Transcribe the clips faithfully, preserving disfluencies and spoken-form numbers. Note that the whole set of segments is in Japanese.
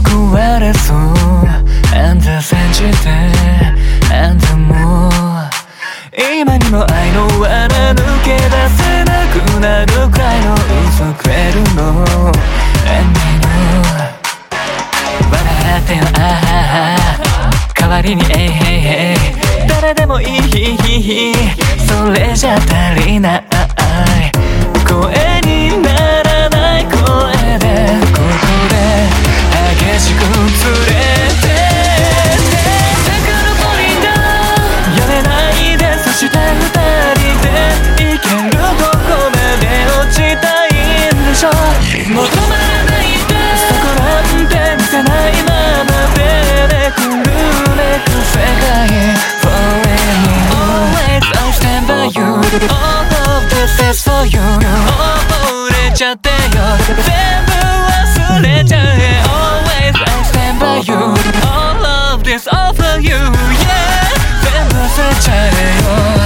壊れそうあんた煎じてあんたも今にも愛の罠抜け出せなくなるくらいの嘘くれるの何の笑ってよああ代わりにえいへいへい誰でもいいそれじゃ足りない声にならない声でここで激しく釣れてやめないでそして二人でいけるどこまで落ちたいんでしょ求まらないでそこなんて見せないままでめくるめく世界 Always I stand by you All of this is for you 溺れちゃってよ全部忘れちゃえ Always I stand by you All of this all for you Yeah全部忘れちゃえよ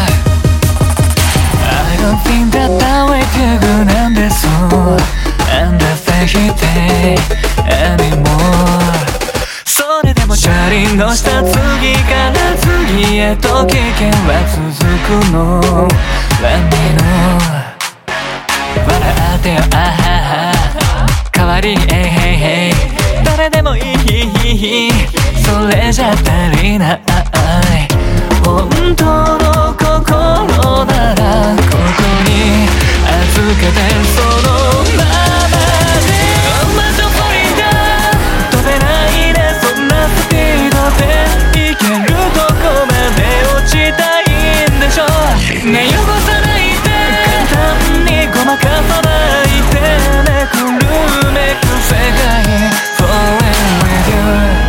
I don't think that that way too goodなんです And I think it anymore それでも車輪の下次から次へと危険は続くの何の笑ってよああ代わりにえいへいへい誰でもいいそれじゃ足りない本当の心ならここに預けてそのままでまたフォリンだ飛べないでそんなスピードでいけるどこまで落ちたいんでしょね汚さないで簡単にごまかさないでめくるめく世界 Falling with you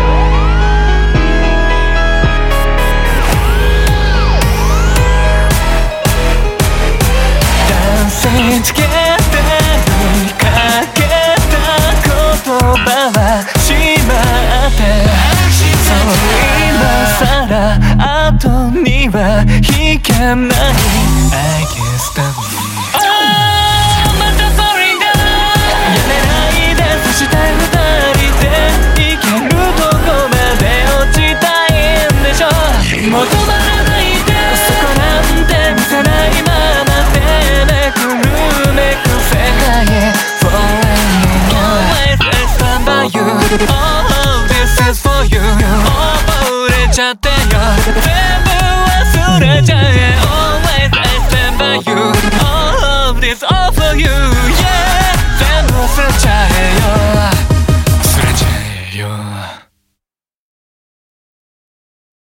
Dancing together 問いかけた言葉はしまってそう今さら後には引けない I can't stop me また Falling down やめないでそして二人でいけるどこまで落ちたいんでしょ求まらないでそこなんて見せないままでめくるめく世界 Falling in Always I stand by you All of this is for you 溺れちゃってよ全部忘れちゃえ